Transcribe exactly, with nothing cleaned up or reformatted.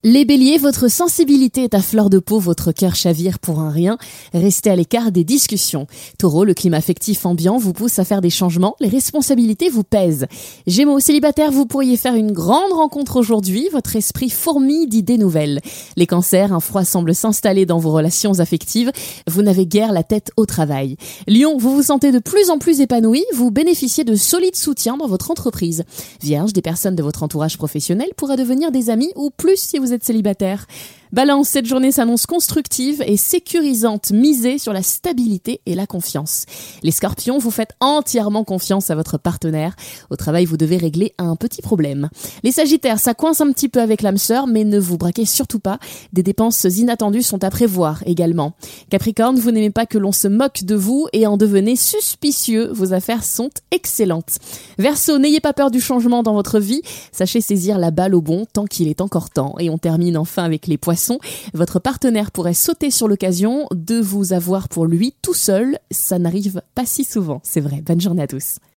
Les béliers, votre sensibilité est à fleur de peau, votre cœur chavire pour un rien. Restez à l'écart des discussions. Taureau, le climat affectif ambiant vous pousse à faire des changements, les responsabilités vous pèsent. Gémeaux, célibataire, vous pourriez faire une grande rencontre aujourd'hui, votre esprit fourmille d'idées nouvelles. Les cancers, un froid semble s'installer dans vos relations affectives, vous n'avez guère la tête au travail. Lion, vous vous sentez de plus en plus épanoui, vous bénéficiez de solides soutiens dans votre entreprise. Vierge, des personnes de votre entourage professionnel pourraient devenir des amis ou plus si vous êtes célibataire. Balance, cette journée s'annonce constructive et sécurisante, misée sur la stabilité et la confiance. Les scorpions, vous faites entièrement confiance à votre partenaire. Au travail, vous devez régler un petit problème. Les sagittaires, ça coince un petit peu avec l'âme sœur, mais ne vous braquez surtout pas. Des dépenses inattendues sont à prévoir également. Capricorne, vous n'aimez pas que l'on se moque de vous et en devenez suspicieux. Vos affaires sont excellentes. Verseau, n'ayez pas peur du changement dans votre vie. Sachez saisir la balle au bond tant qu'il est encore temps. Et on termine enfin avec les poissons. Votre partenaire pourrait sauter sur l'occasion de vous avoir pour lui tout seul. Ça n'arrive pas si souvent, c'est vrai. Bonne journée à tous.